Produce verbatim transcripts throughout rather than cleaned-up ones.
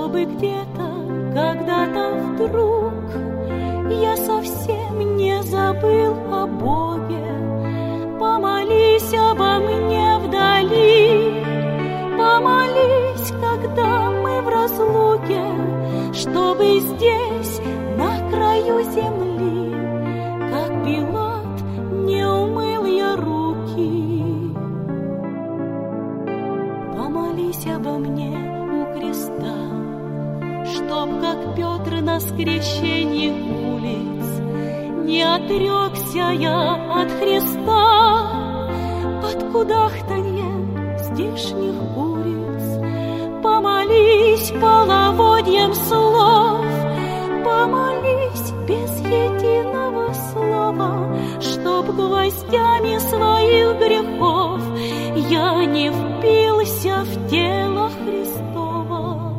чтобы где-то, когда-то вдруг я совсем не забыл о Боге. Помолись обо мне вдали, помолись, когда мы в разлуке, чтобы здесь, на краю земли, как Пилат, не умыл я руки. Помолись обо мне у креста, чтоб, как Петр на скрещении улиц, не отрекся я от Христа под кудахтанье здешних куриц. Помолись половодьем слов, помолись без единого слова, чтоб гвоздями своих грехов я не впился в тело Христово.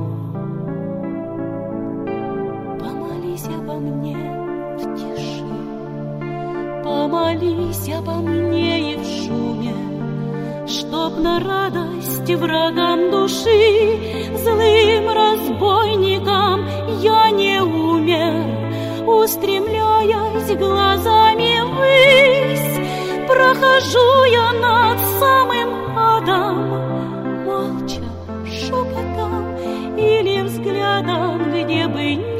Помолись обо мне в тиши, помолись обо мне и в шуме, чтоб на радость врагам души, злым разбойникам я не умер, устремляясь глазами ввысь. Прохожу я над самым адом, молча, шепотом или взглядом, где бы ни